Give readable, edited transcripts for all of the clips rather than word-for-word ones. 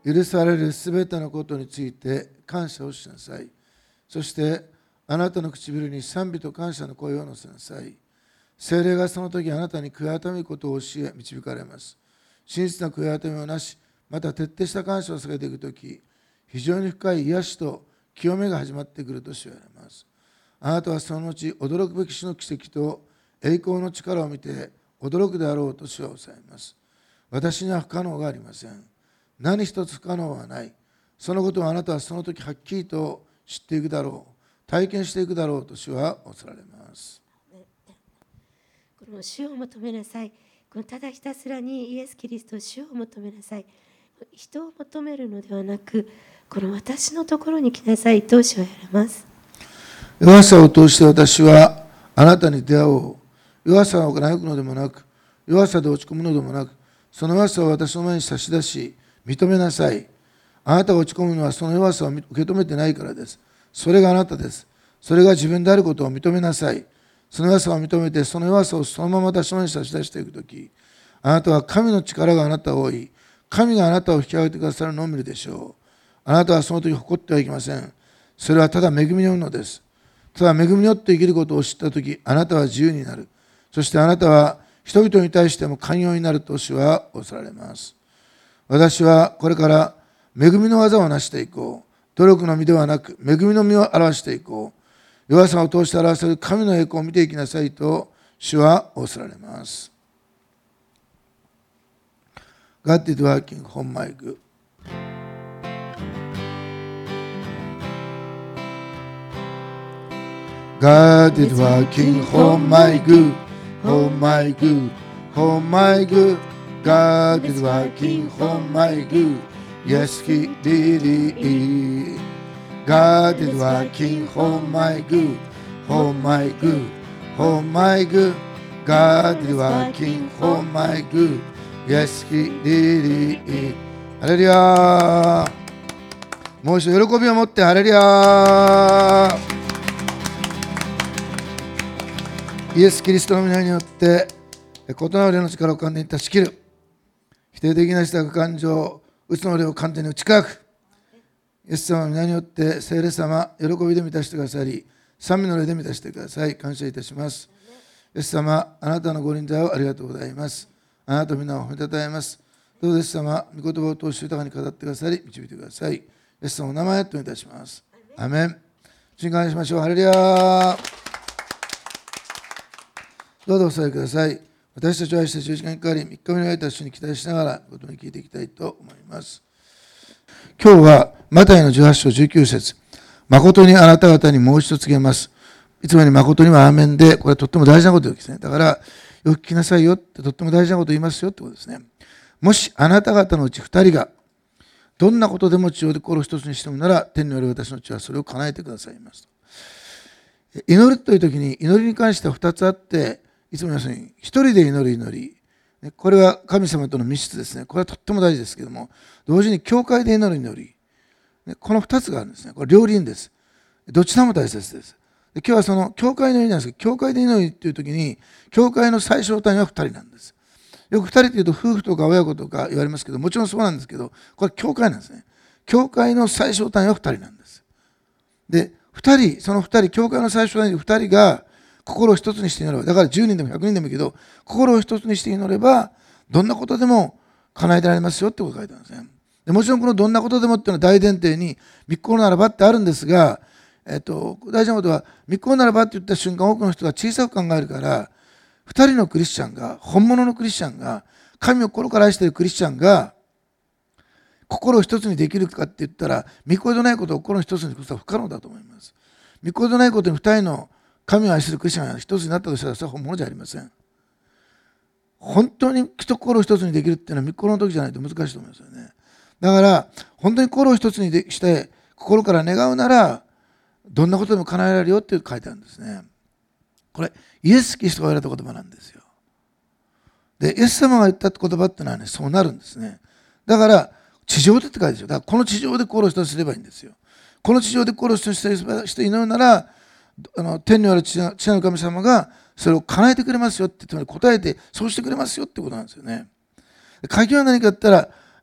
許されるすべてのことについて感謝をしなさい。そしてあなたの唇に賛美と感謝の声を乗せなさい。聖霊がその時あなたに悔い改めることを教え導かれます。真実な悔い改めをなし、また徹底した感謝を下げていくとき、非常に深い癒しと清めが始まってくると知られます。あなたはその後、驚くべき主の奇跡と栄光の力を見て驚くであろうと主は抑えます。私には不可能がありません。何一つ不可能はない。そのことをあなたはその時はっきりと知っていくだろう。体験していくだろうと主は恐られます。 この主を求めなさい。このただひたすらにイエス・キリスト、主を求めなさい。人を求めるのではなく、この私のところに来なさいと主は言われます。 弱さを通して私はあなたに出会おう。弱さを嘆くのでもなく、弱さで落ち込むのでもなく、その弱さを私の前に差し出し、認めなさい。あなたが落ち込むのはその弱さを受け止めてないからです。それがあなたです。それが自分であることを認めなさい。その弱さを認めて、その弱さをそのまま私の前に差し出していくとき、あなたは神の力があなたを追い、神があなたを引き上げてくださるのを見るでしょう。あなたはその時誇ってはいけません。それはただ恵みによるのです。ただ恵みによって生きることを知ったとき、あなたは自由になる。そしてあなたは人々に対しても寛容になると主は恐られます。私はこれから恵みの技を成していこう。努力の実ではなく、恵みの実を表していこう。弱さを通して表せる神の栄光を見ていきなさいと主は恐られます。God is working for my good. God is working for my good, for my good, for my good. God is working for my good. Yes, He really is. God is working for my good, for my good, for my good. God is working for my good. Yes, He really is. ハレルヤー。もう一度喜びを持ってハレルヤー。イエス・キリストの皆によって異なる霊の力を完全に断ち切る。否定的な自覚感情、うつの霊を完全に打ち砕く。イエス様の皆によって聖霊様、喜びで満たしてくださり、賛美の霊で満たしてください。感謝いたします。イエス様、あなたのご臨在をありがとうございます。あなたの皆を褒めたたえます。どうぞイエス様、御言葉を通して豊かに語ってくださり、導いてください。イエス様の名前といたします。アメン。主に感謝しましょう。ハレルヤー。どうぞお座りください。私たちを愛して十字架にかかり、3日目に会えた主に期待しながら、ことに聞いていきたいと思います。今日は、マタイの18章19節、誠にあなた方にもう一度告げます。いつもより誠にはアーメンで、これはとっても大事なことですね。だから、よく聞きなさいよって、とっても大事なこと言いますよってことですね。もしあなた方のうち2人が、どんなことでも血をで心を一つにしてもなら、天による私の血はそれを叶えてくださいます。祈るというときに、祈りに関しては2つあって、いつも皆さんに、一人で祈る祈り。これは神様との密室ですね。これはとっても大事ですけども、同時に教会で祈る祈り。この2つがあるんですね。これ両輪です。どちらも大切です。今日はその教会の祈りなんですけど、教会で祈りというときに、教会の最小単位は2人なんです。よく2人というと夫婦とか親子とか言われますけど、もちろんそうなんですけど、これは教会なんですね。教会の最小単位は2人なんです。で、2人、その2人、教会の最小単位で2人が心を一つにして祈れば、だから10人でも100人でもいいけど、心を一つにして祈れば、どんなことでも叶えられますよってことが書いてあるんですね。でもちろんこのどんなことでもっていうのは大前提に、御心ならばってあるんですが、大事なことは、御心ならばって言った瞬間、多くの人が小さく考えるから、2人のクリスチャンが、本物のクリスチャンが、神を心から愛しているクリスチャンが、心を一つにできるかって言ったら、御心でないことを心を一つにすることは不可能だと思います。御心でないことに2人の神を愛するクリスチャンが一つになったとしたら、それは本物じゃありません。本当に心を一つにできるっていうのは御心の時じゃないと難しいと思いますよね。だから、本当に心を一つにして、心から願うなら、どんなことでも叶えられるよって書いてあるんですね。これ、イエス・キリストが言われた言葉なんですよ。で、イエス様が言った言葉っていうのはね、そうなるんですね。だから、地上でって書いてあるんですよ。だから、この地上で心を一つにすればいいんですよ。この地上で心を一つにして祈るなら、天にある父なる神様がそれを叶えてくれますよって、つまり答えて、そうしてくれますよってことなんですよね。鍵は何かって言った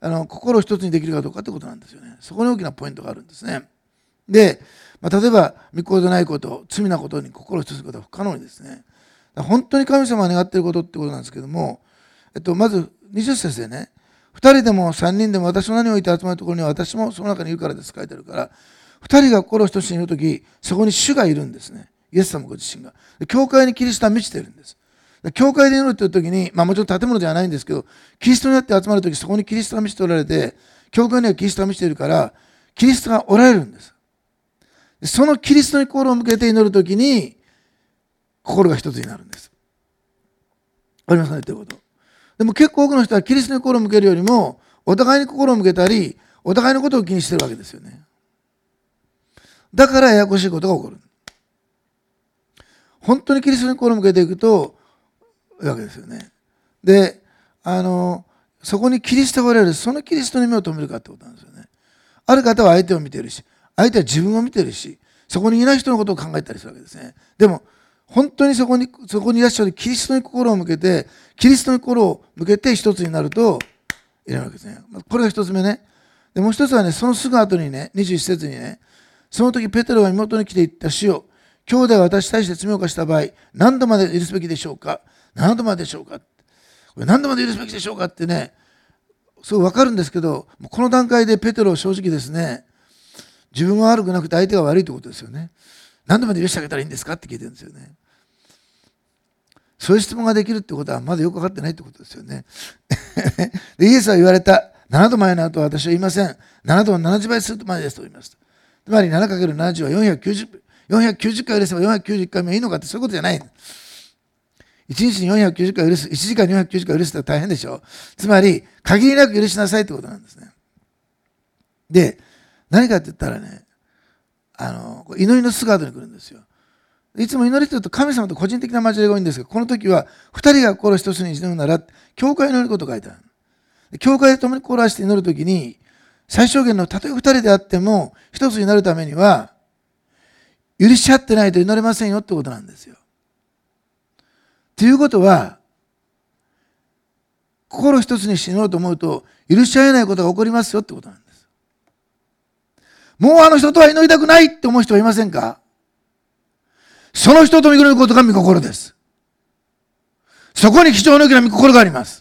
心を一つにできるかどうかということなんですよね。そこに大きなポイントがあるんですね。で、例えば御心でないこと、罪なことに心を一つにすることは不可能にですね。本当に神様が願っていることってことなんですけども、まず20節でね、2人でも3人でも私の名において集まるところには私もその中にいるからです書いてあるから、2人が心を一つにいるとき、そこに主がいるんですね。イエス様ご自身が。教会にキリストは満ちているんです。教会で祈るというときに、もちろん建物ではないんですけど、キリストによって集まるとき、そこにキリストが満ちておられて、教会にはキリストが満ちているから、キリストがおられるんです。そのキリストに心を向けて祈るときに、心が一つになるんです。わかりますかねということ。でも結構多くの人はキリストに心を向けるよりも、お互いに心を向けたり、お互いのことを気にしてるわけですよね。だからややこしいことが起こる。本当にキリストに心を向けていくと、いうわけですよね。で、そこにキリストがおられる、そのキリストに目を留めるかってことなんですよね。ある方は相手を見ているし、相手は自分を見ているし、そこにいない人のことを考えたりするわけですね。でも、本当にそこにいらっしゃるキリストに心を向けて、キリストに心を向けて一つになるといるわけですね。これが一つ目ね。で、もう一つはね、そのすぐ後にね、21節にね、その時ペテロが妹に来て言った主よ、兄弟が私に対して罪を犯した場合、何度まで許すべきでしょうか？何度まででしょうか？これ何度まで許すべきでしょうかってね、すごい分かるんですけど、この段階でペテロは正直ですね、自分は悪くなくて相手が悪いということですよね。何度まで許してあげたらいいんですかって聞いてるんですよね。そういう質問ができるってことはまだよく分かってないってことですよね。でイエスは言われた。7度前などと私は言いません。7度を70倍するまでですと言います。つまり 7×70 は490回許せば490回目いいのかってそういうことじゃない。1日に490回許す、1時間に490回許すって大変でしょ。つまり限りなく許しなさいってことなんですね。で、何かって言ったらね、祈りの姿に来るんですよ。いつも祈りというと神様と個人的な交わりが多いんですが、この時は2人が心一つに祈るなら、教会に祈ることが書いてある。教会で共に心を合わせて祈るときに、最小限のたとえ2人であっても一つになるためには、許し合ってないと祈れませんよってことなんですよ。ということは、心一つにして祈ろうと思うと、許し合えないことが起こりますよってことなんです。もうあの人とは祈りたくないって思う人はいませんか？その人と祈ることが御心です。そこに貴重な大きな御心があります。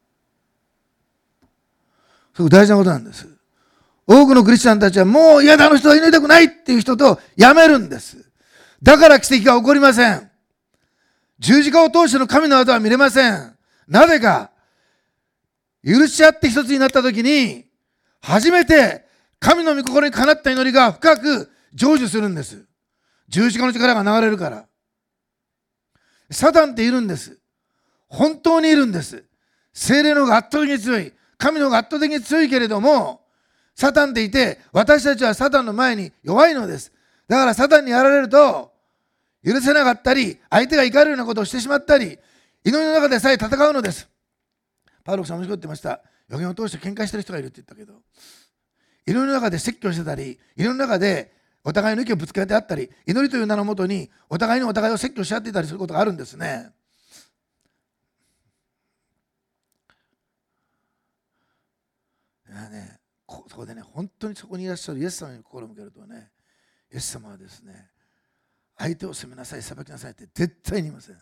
すごく大事なことなんです。多くのクリスチャンたちはもう嫌だあの人は祈りたくないっていう人とやめるんです。だから奇跡が起こりません。十字架を通しての神の技は見れません。なぜか、許し合って一つになったときに、初めて神の御心にかなった祈りが深く成就するんです。十字架の力が流れるから。サタンっているんです。本当にいるんです。聖霊の方が圧倒的に強い。神の方が圧倒的に強いけれども、サタンっていて、私たちはサタンの前に弱いのです。だからサタンにやられると、許せなかったり、相手が怒るようなことをしてしまったり、祈りの中でさえ戦うのです。パウロさん面白いって言ってました。予言を通して喧嘩してる人がいるって言ったけど、祈りの中で説教してたり、祈りの中でお互いの意見をぶつけ合ってあったり、祈りという名のもとにお互いにお互いを説教し合っていたりすることがあるんですね。そこでね、本当にそこにいらっしゃるイエス様に心を向けるとね、イエス様はですね、相手を責めなさい、裁きなさいって絶対に言いません。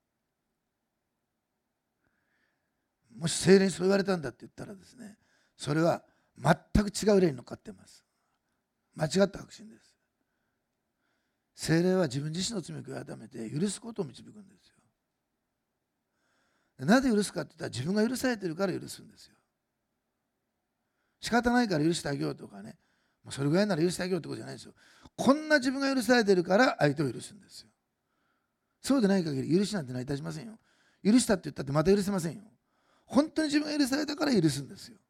もし聖霊にそう言われたんだって言ったらですね、それは全く違う霊に乗っかっています。間違った確信です。聖霊は自分自身の罪を改めて許すことを導くんですよ。なぜ許すかって言ったら自分が許されているから許すんですよ。仕方ないから許してあげようとかね、それぐらいなら許してあげようってことじゃないですよ。こんな自分が許されているから相手を許すんですよ。そうでない限り許しなんて成り立ちませんよ。許したって言ったってまた許せませんよ。本当に自分が許されたから許すんですよ。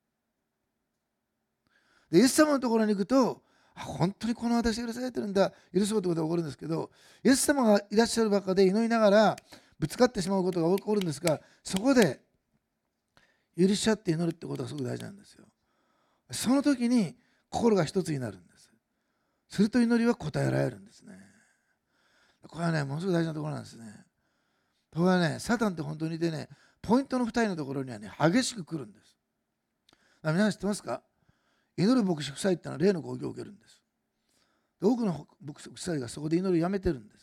で、イエス様のところに行くと、本当にこの私が許されてるんだ、許すことが起こるんですけど、イエス様がいらっしゃる中で祈りながらぶつかってしまうことが起こるんですが、そこで許し合って祈るってことがすごく大事なんですよ。その時に心が一つになるんです。すると祈りは答えられるんですね。これはね、ものすごく大事なところなんですね。これはね、サタンって本当にいてね、ポイントの2人のところにはね、激しく来るんです。 皆さん知ってますか？祈る牧師夫妻ってのは霊の攻撃を受けるんです。多くの牧師夫妻がそこで祈りをやめてるんです。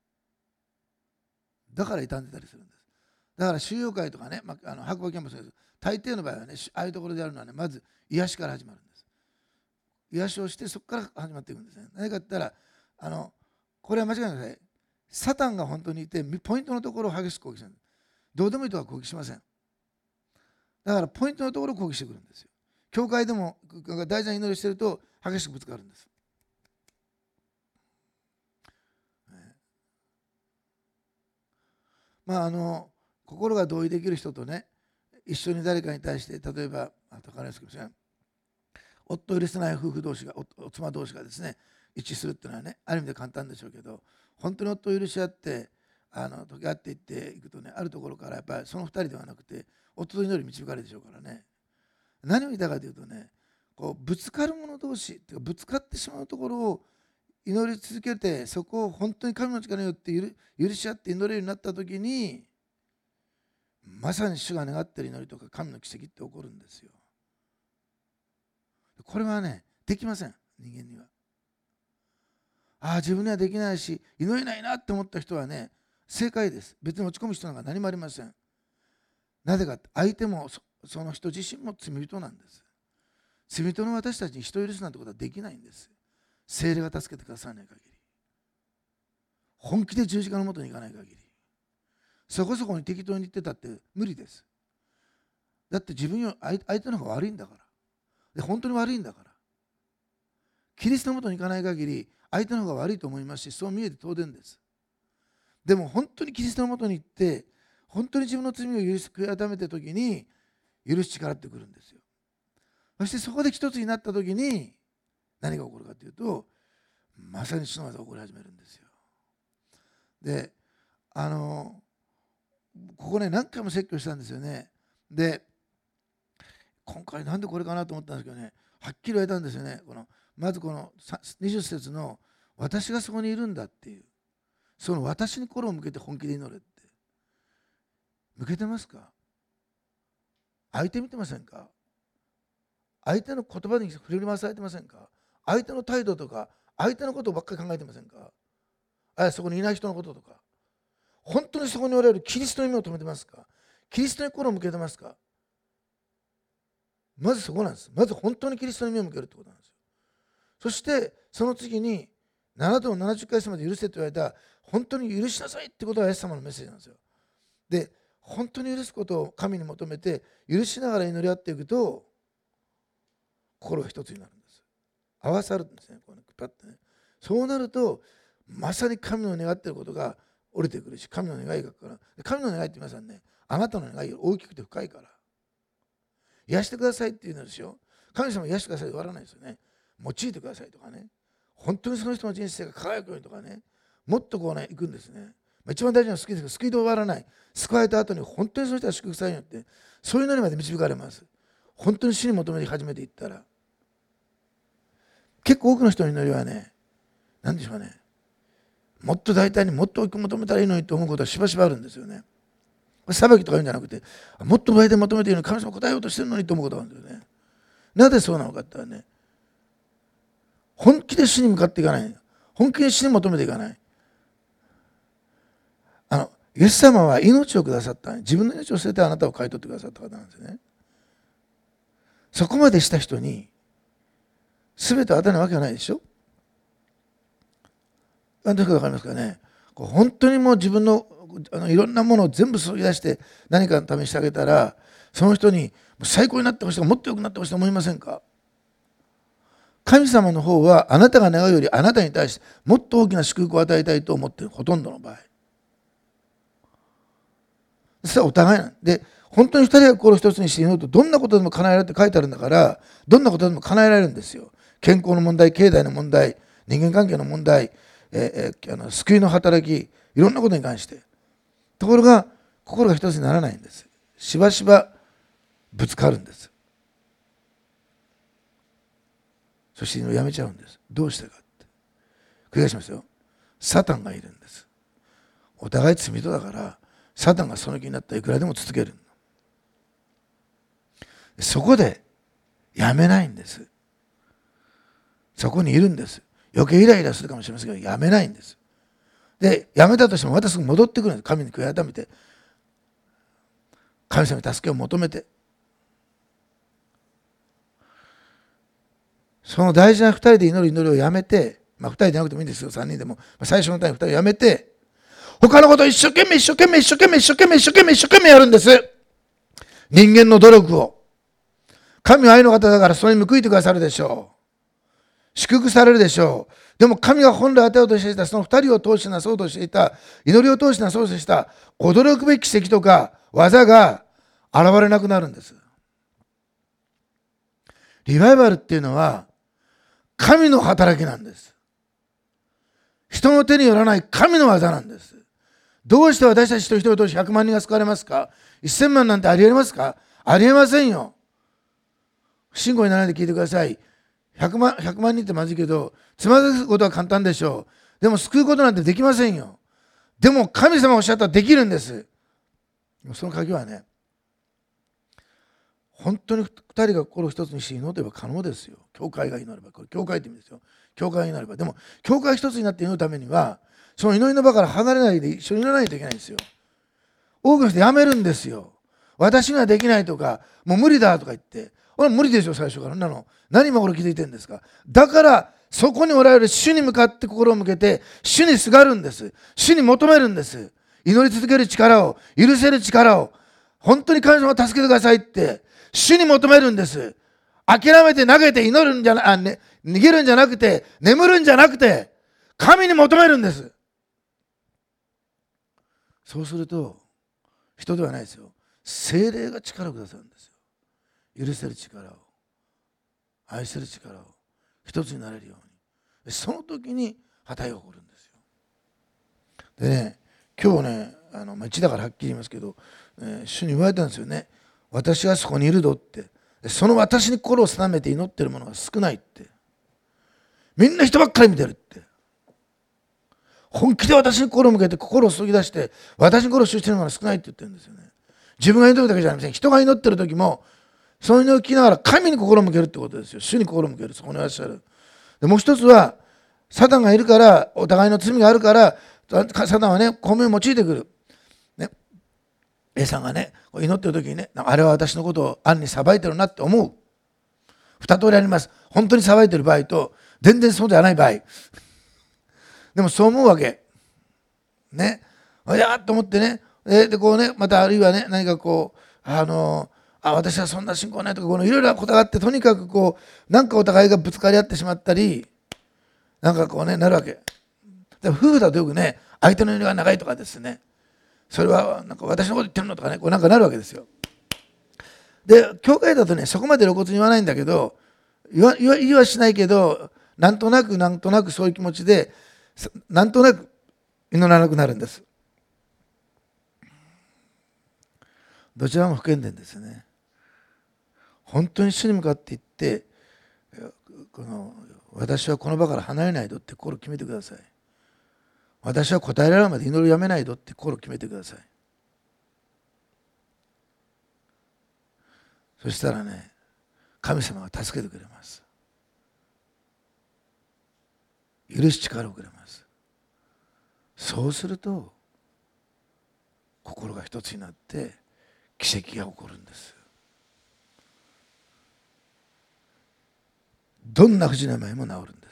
だから傷んでたりするんです。だから収容会とかね、白馬キャンパスです。大抵の場合はね、ああいうところでやるのはね、まず癒しから始まるんです。癒しをしてそこから始まっていくんですね。何かって言ったら、これは間違いなくない。サタンが本当にいて、ポイントのところを激しく攻撃するんです。どうでもいいとは攻撃しません。だからポイントのところを攻撃してくるんですよ。教会でも大事な祈りしてると激しくぶつかるんです。心が同意できる人とね、一緒に誰かに対して、例えば、夫を許せない夫婦同士が、妻同士がですね、一致するっていうのはね、ある意味で簡単でしょうけど、本当に夫を許し合って、溶け合っていっていくとね、あるところからやっぱりその2人ではなくて、夫と祈り導かれるでしょうからね。何を言いたいかというとね、ぶつかる者同士っていうか、ぶつかってしまうところを祈り続けて、そこを本当に神の力によって許し合って祈れるようになったときに、まさに主が願っている祈りとか神の奇跡って起こるんですよ。これはね、できません、人間には。自分にはできないし、祈れないなって思った人はね、正解です。別に落ち込む人なんか何もありません。なぜかって、相手もその人自身も罪人なんです。罪人の私たちに人を許すなんてことはできないんです。聖霊が助けてくださらない限り。本気で十字架のもとに行かない限り。そこそこに適当に言ってたって無理です。だって自分より相手の方が悪いんだから。で、本当に悪いんだから。キリストのもとに行かない限り、相手の方が悪いと思いますし、そう見えて当然です。でも本当にキリストのもとに行って、本当に自分の罪を悔い改めたときに、許す力ってくるんですよ。そしてそこで一つになったときに、何が起こるかというと、まさに主の技が起こり始めるんですよ。で、ここね、何回も説教したんですよね。で、今回なんでこれかなと思ったんですけどね、はっきり言われたんですよね。まずこの20節の私がそこにいるんだっていう、その私に心を向けて本気で祈れって。向けてますか？相手見てませんか？相手の言葉に振り回されてませんか？相手の態度とか、相手のことばっかり考えてませんか？そこにいない人のこととか。本当にそこにおられるキリストに目を留めてますか？キリストに心を向けてますか？まずそこなんです。まず本当にキリストに目を向けるってことなんですよ。そしてその次に7度の70回数まで許せと言われた本当に許しなさいってことがイエス様のメッセージなんですよ。で、本当に許すことを神に求めて許しながら祈り合っていくと心が一つになるんです。合わさるんですね。パッてね。そうなるとまさに神の願っていることが降りてくるし、神の願いがから、神の願いって皆さんね、あなたの願いより大きくて深いから。癒してくださいって言うんですよ。神様癒してくださいで終わらないですよね。用いてくださいとかね。本当にその人の人生が輝くようにとかね。もっと行くんですね。一番大事なのは救いですけど、救いで終わらない。救われた後に本当にその人が祝福されるようにって、そういうのにまで導かれます。本当に主に求めて始めていったら。結構多くの人の祈りはね、何でしょうかね。もっと大胆にもっと大きく求めたらいいのにと思うことはしばしばあるんですよね。裁きとか言うんじゃなくて、もっと大胆に求めていいのに神様答えようとしてるのにと思うことがあるんですよね。なぜそうなのかって言ったらね、本気で主に向かっていかない。本気で主に求めていかない。イエス様は命をくださった。自分の命を捨ててあなたを買い取ってくださった方なんですよね。そこまでした人に全てを与えないわけがないでしょ。何というか分かりますかね。本当にもう自分のいろんなものを全部注ぎ出して何かのためにしてあげたら、その人に最高になってほしいとかもっと良くなってほしいと思いませんか？神様の方はあなたが願うよりあなたに対してもっと大きな祝福を与えたいと思っている、ほとんどの場合。それはお互いなんで、本当に2人が心一つにして祈るとどんなことでも叶えられるって書いてあるんだから、どんなことでも叶えられるんですよ。健康の問題、経済の問題、人間関係の問題、救いの働き、いろんなことに関して。ところが心が一つにならないんです。しばしばぶつかるんです。そしてやめちゃうんです。どうしてかって。繰り返しますよ。サタンがいるんです。お互い罪人だから、サタンがその気になったらいくらでも続ける。そこでやめないんです。そこにいるんです。余計イライラするかもしれませんけど、やめないんです。で、やめたとしてもまたすぐ戻ってくるんです。神に悔い改めて、神様に助けを求めて。その大事な2人で祈る祈りをやめて、2人でなくてもいいんですよ、3人でも。最初の単位2人をやめて、他のことを一生懸命やるんです。人間の努力を。神は愛の方だからそれに報いてくださるでしょう。祝福されるでしょう。でも神が本来与えようとしていた、その2人を通してなそうとしていた、祈りを通してなそうとしていた、驚くべき奇跡とか技が現れなくなるんです。リバイバルっていうのは、神の働きなんです。人の手によらない神の技なんです。どうして私たち一人を通して100万人が救われますか？ 1000 万なんてありえますか？ありえませんよ。信号にならないで聞いてください。100万人ってまずいけど、つまずくことは簡単でしょう。でも救うことなんてできませんよ。でも神様がおっしゃったらできるんです。その鍵はね、本当に2人が心を一つにして祈れば可能ですよ。教会が祈れば、これ教会って意味ですよ。教会が祈れば。でも、教会が一つになって祈るためには、その祈りの場から離れないで一緒に祈らないといけないんですよ。多くの人やめるんですよ。私にはできないとか、もう無理だとか言って。俺無理ですよ、最初から。何今頃気づいてるんですか。だから、そこにおられる主に向かって心を向けて、主にすがるんです。主に求めるんです。祈り続ける力を、許せる力を、本当に神様を助けてくださいって、主に求めるんです。諦めて投げて祈るんじゃな、逃げるんじゃなくて、眠るんじゃなくて、神に求めるんです。そうすると、人ではないですよ。聖霊が力をくださるんですよ。許せる力を、愛せる力を、一つになれるように。その時に働きが起こるんですよ。でね、今日ね、一だからはっきり言いますけど、主に言われたんですよね。私はそこにいるぞって。その私に心を定めて祈ってる者が少ないって。みんな人ばっかり見てるって。本気で私に心を向けて心を注ぎ出して私に心を集中してる者が少ないって言ってるんですよね。自分が祈るだけじゃありません。人が祈ってる時もそういうのを聞きながら神に心を向けるってことですよ。主に心を向ける。そこにいらっしゃる。でもう一つはサタンがいるから、お互いの罪があるからサタンはね、巧妙を用いてくる。ね、A さんがね、祈ってる時にね、あれは私のことを暗に裁いてるなって思う。二通りあります。本当に裁いてる場合と、全然そうじゃない場合。でもそう思うわけ。ね。いやーと思ってね。で、こうね、またあるいはね、何かこう、私はそんな信仰ないとか、いろいろなことがあって、とにかくこう、なんかお互いがぶつかり合ってしまったり、なんかこうね、なるわけ。でも夫婦だとよくね、相手の祈りが長いとかですね、それはなんか私のこと言ってるのとかね、こうなんかなるわけですよ。で、教会だとね、そこまで露骨に言わないんだけど、言わしないけど、なんとなくそういう気持ちで、なんとなく祈らなくなるんです。どちらも不健全ですね。本当に主に向かって言って、私はこの場から離れないぞって心を決めてください。私は答えられるまで祈りをやめないぞって心を決めてください。そしたらね、神様が助けてくれます。許す力をくれます。そうすると心が一つになって奇跡が起こるんです。どんな不治な病も治るんです。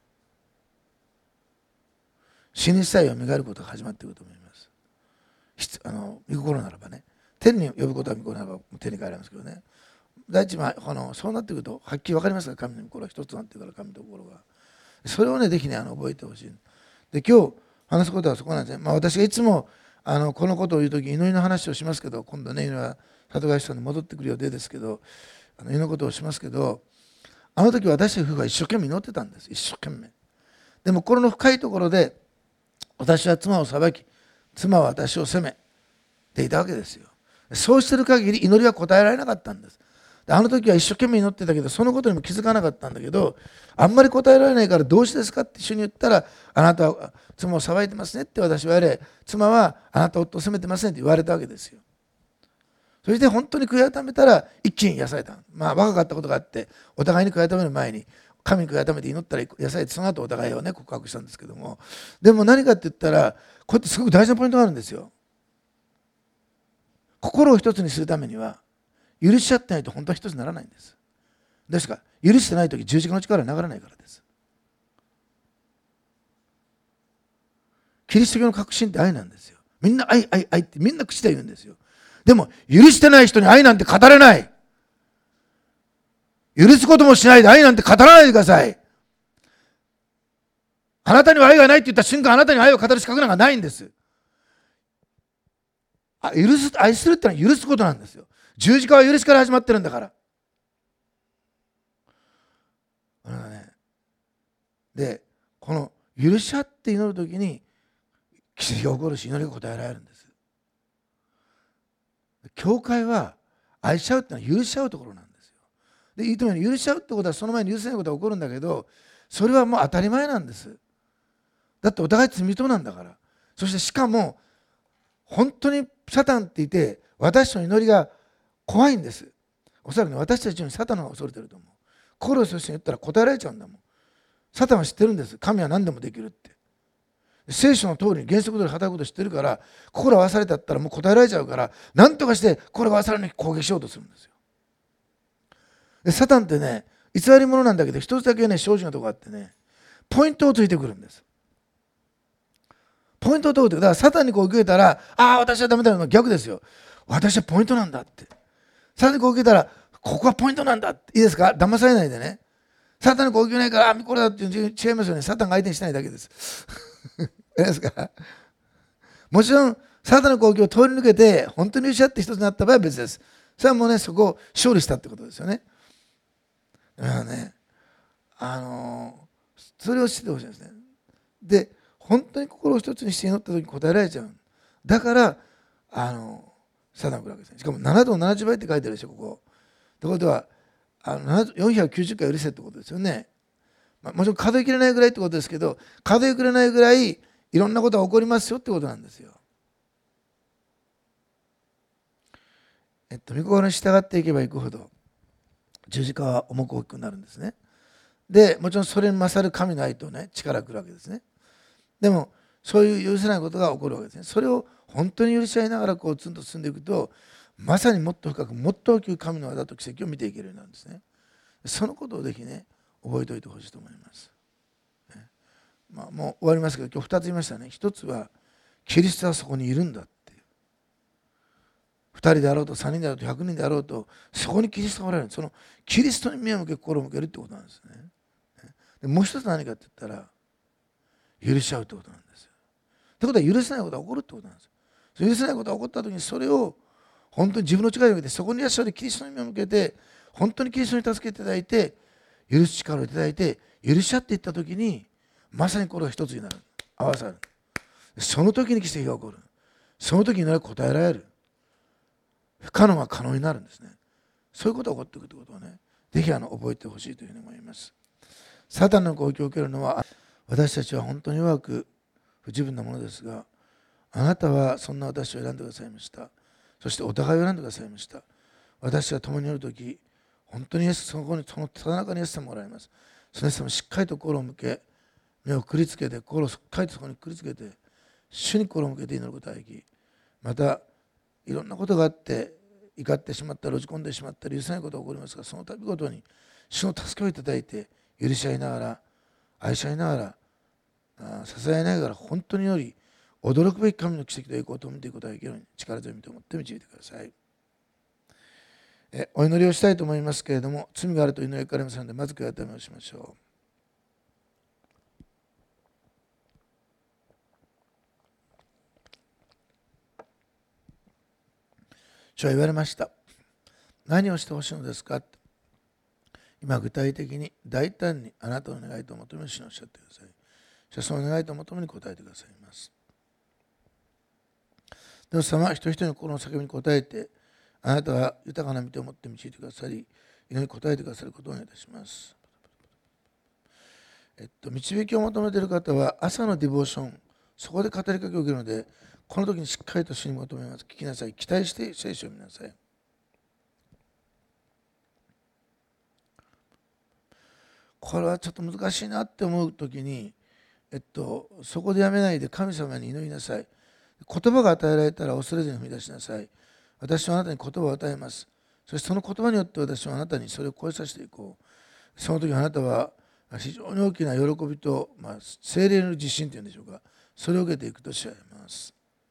死にさえ蘇ることが始まっていると思います。御心ならばね、天に呼ぶことは御心ならば天に帰られますけどね。第一そうなってくるとはっきり分かりますから、神の心は一つになっているから、神の心が。それをね、ぜひね、覚えてほしい。で、今日話すことはそこなんですね。私がいつもこのことを言うとき、祈りの話をしますけど、今度ね、里帰さんに戻ってくる予定ですけど、祈りのことをしますけど、あの時私たち夫婦は一生懸命祈ってたんです。一生懸命。でも心の深いところで、私は妻を裁き、妻は私を責めていたわけですよ。そうしてる限り祈りは答えられなかったんです。あの時は一生懸命祈ってたけど、そのことにも気づかなかったんだけど、あんまり答えられないからどうしてですかって一緒に言ったら、あなたは妻を裁いてますねって私は言われ、妻はあなたを夫を責めてますねって言われたわけですよ。 そして本当に悔い改めたら一気に癒された。若かったことがあって、お互いに悔い改める前に神に悔い改めて祈ったら癒されて、その後お互いをね告白したんですけども、でも何かって言ったら、こうやってすごく大事なポイントがあるんですよ。心を一つにするためには許し合ってないと本当は一つにならないんです。ですから許してないとき十字架の力は流れないからです。キリスト教の核心って愛なんですよ。みんな愛愛愛ってみんな口で言うんですよ。でも許してない人に愛なんて語れない。許すこともしないで愛なんて語らないでください。あなたには愛がないって言った瞬間、あなたに愛を語る資格なんかないんです。愛するってのは許すことなんですよ。十字架は許しから始まってるんだから。で、この許し合って祈るときに奇跡が起こるし、祈りが答えられるんです。教会は愛し合うってのは許し合うところなんですよ。で、言うとおり許し合うってことはその前に許せないことが起こるんだけど、それはもう当たり前なんです。だってお互い罪人なんだから。そしてしかも本当にサタンっていて、私の祈りが怖いんです。おそらくね、私たちよりサタンの方が恐れてると思う。心をそして言ったら答えられちゃうんだもん。サタンは知ってるんです。神は何でもできるって。聖書の通りに原則通り働くことを知ってるから、心を合わされたったらもう答えられちゃうから、何とかして心が合わされるのに攻撃しようとするんですよ。でサタンってね、偽り者なんだけど、一つだけね、正直なところがあってね、ポイントをついてくるんです。ポイントを取るって、だからサタンにこう受けたら、私はダメだよ、逆ですよ。私はポイントなんだって。サタンにこう受けたら、ここはポイントなんだって。いいですか？騙されないでね。サタンにこう受けないから、これだって違いますよね。サタンが相手にしないだけです。いいですか？もちろん、サタンの攻撃を通り抜けて、本当に許し合って一つになった場合は別です。それはもうね、そこを勝利したってことですよね。だからね、それを知ってほしいですね。で、本当に心を一つにして祈った時に答えられちゃう。だから、サタンが来るわけですね。しかも7度70倍って書いてあるでしょ、ここ。ということは、490回許せってことですよね。もちろん数えきれないぐらいってことですけど、数えきれないぐらいいろんなことが起こりますよってことなんですよ。御心に従っていけばいくほど十字架は重く大きくなるんですね。で、もちろんそれに勝る神の愛とね、力が来るわけですね。でも、そういう許せないことが起こるわけですね。それを本当に許し合いながらこうツンと進んでいくと、まさにもっと深く、もっと大きく神の技と奇跡を見ていけるようになるんですね。そのことをぜひね、覚えておいてほしいと思います。もう終わりますけど、今日2つ言いましたね。1つは、キリストはそこにいるんだっていう。2人であろうと3人であろうと100人であろうと、そこにキリストがおられる。そのキリストに目を向け、心を向けるってことなんですね。でもう一つ何かって言ったら、許し合うってことなんですよ。ということは許せないことが起こるってことなんですよ。許せないことが起こった時にそれを本当に自分の力に向けて、そこにいらっしゃるキリストに目を向けて、本当にキリストに助けていただいて、許す力をいただいて、許し合っていった時に、まさにこれが一つになる。合わさる。その時に奇跡が起こる。その時に答えられる。不可能が可能になるんですね。そういうことが起こっていくということをね、ぜひ覚えてほしいというふうに思います。サタンの攻撃を受けるのは、私たちは本当に弱く不十分なものですが、あなたはそんな私を選んでくださいました。そしてお互いを選んでくださいました。私が共にいるとき、本当にそのただ中にイエス様がおられます。そのイエス様にしっかりと心を向け、目をくりつけて、心をしっかりとそこにくりつけて、主に心を向けて祈ることができ、またいろんなことがあって、怒ってしまったり、落ち込んでしまったり、許せないことが起こりますが、その度ごとに主の助けをいただいて、許し合いながら、愛し合いながら、支え合いながら、本当により驚くべき神の奇跡と栄光と見ていくことができるように力強いと思って導いてください。お祈りをしたいと思いますけれども、罪があると祈りがかかりますので、まず悔い改めをしましょう。主は言われました。何をしてほしいのですか？今具体的に大胆にあなたの願いと求める主におっしゃってください。主はその願いと求めに答えてくださいます。でも様、一人一人の心の叫びに応えて、あなたは豊かな御手を持って導いてくださり、祈りに応えてくださることをお願いいたします。導きを求めている方は朝のディボーション、そこで語りかけを受けるので、この時にしっかりと主に求めます。聞きなさい。期待して聖書を見なさい。 これはちょっと難しいなって思うときに、そこでやめないで神様に祈りなさい。言葉が与えられたら恐れずに踏み出しなさい。私はあなたに言葉を与えます。そしてその言葉によって私はあなたにそれを超えさせていこう。その時あなたは非常に大きな喜びと、聖霊の自信というんでしょうか、それを受けていくとします。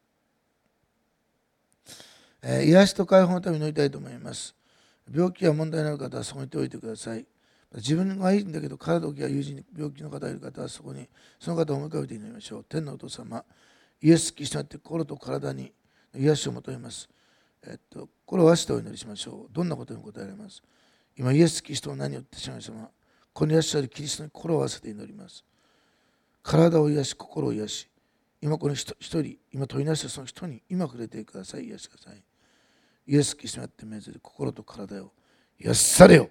癒しと解放のために祈りたいと思います。病気や問題のある方はそこに置いておいてください。自分がいいんだけど体や友人に病気の方がいる方はそこにその方を思い浮かべて祈りましょう。天のお父様、イエス・キリストによって心と体に癒しを求めます。心を合わせてお祈りしましょう。どんなことにも答えられます。今、イエス・キリストの名によって主様、ここにいらっしゃるキリストに心を合わせて祈ります。体を癒し、心を癒し、今この一人、今問いなしたその人に今触れてください。癒してください。イエス・キリストによって命ずる心と体を癒されよ。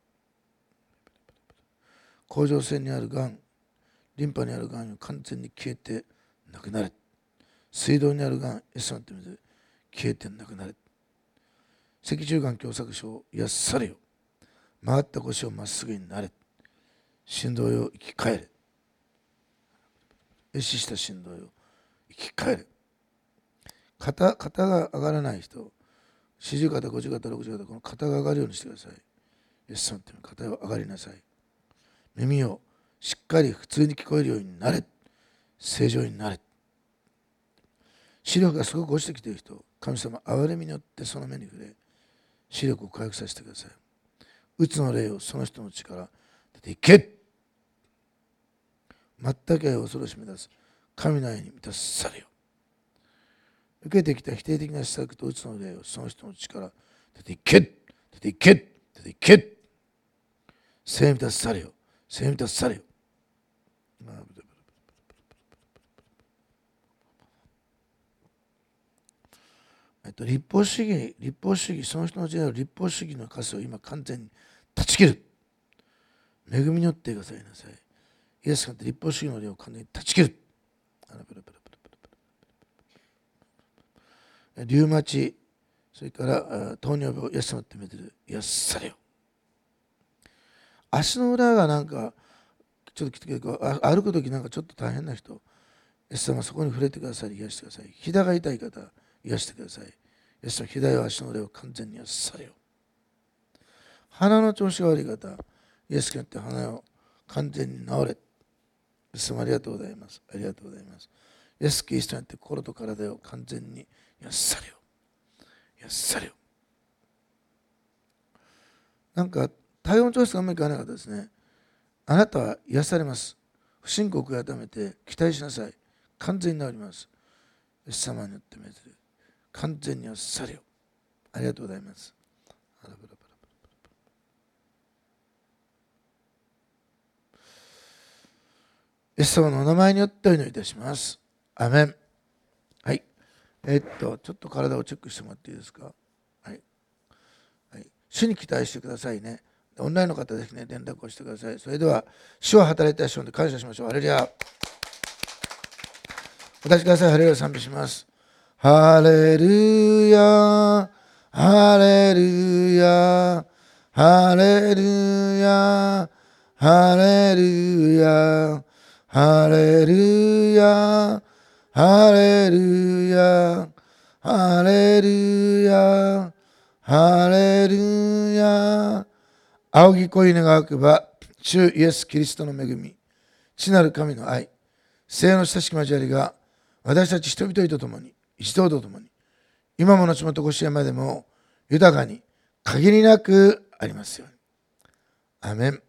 甲状腺にあるがん、リンパにあるがんを完全に消えてなくなれ。水道にあるがん、イエス様によって命ずる消えてなくなれ。脊柱がん狭窄症を癒されよ。回った腰をまっすぐになれ。心臓よ生き返れ。壊死した心臓よ生き返れ。肩が上がらない人、40肩、50肩、60肩、この肩が上がるようにしてください。イエス様って肩を上がりなさい。耳をしっかり普通に聞こえるようになれ。正常になれ。視力がすごく落ちてきている人、神様、憐れみによってその目に触れ、視力を回復させてください。うつの霊をその人の力、出ていけ。全く恐ろしめ出す。神の愛に満たされよ。受けてきた否定的な施策とうつの霊をその人の力、出ていけ。出ていけ。出ていけ。聖満たされよ。聖満たされよ。立法主義、その人の時代の立法主義の枷を今完全に断ち切る。恵みによってくださいなさい。イエスが立法主義の霊を完全に断ち切る。リウマチ、それから糖尿病、イエス様ってめてる。癒されよ。足の裏がなんかちょっときつく歩くときなんかちょっと大変な人、イエス様そこに触れてください。癒してください。膝が痛い方、癒してください。イエス様、膝や足の裏を完全に癒されよ。鼻の調子が悪い方、イエスによって鼻を完全に治れ。イエス様、ありがとうございます。ありがとうございます。イエス・キリストによって心と体を完全に癒されよ。癒されよ。なんか体温調節がうまくいかなかったですね。あなたは癒されます。不申告を改めて期待しなさい。完全に治ります。イエス様によって命ずる。完全に癒されよ。ありがとうございます。イエス様のお名前によってお祈りいたします。アメン。はい。ちょっと体をチェックしてもらっていいですか。はい。はい、主に期待してくださいね。オンラインの方ですね、連絡をしてください。それでは、主は働いた主で感謝しましょう。ハレルヤ。お立ちください。ハレルヤ賛美します。ハレルヤ、ハレルヤ、ハレルヤ、ハレルヤ、ハレルヤ、ハレルヤ、ハレルヤ、ハレルヤ。仰ぎ恋願わくば、主イエス・キリストの恵み、父なる神の愛、聖の親しき交わりが、私たち人々と共に、一同と共に、今も後もとこしえまでも、豊かに、限りなくありますように。アメン。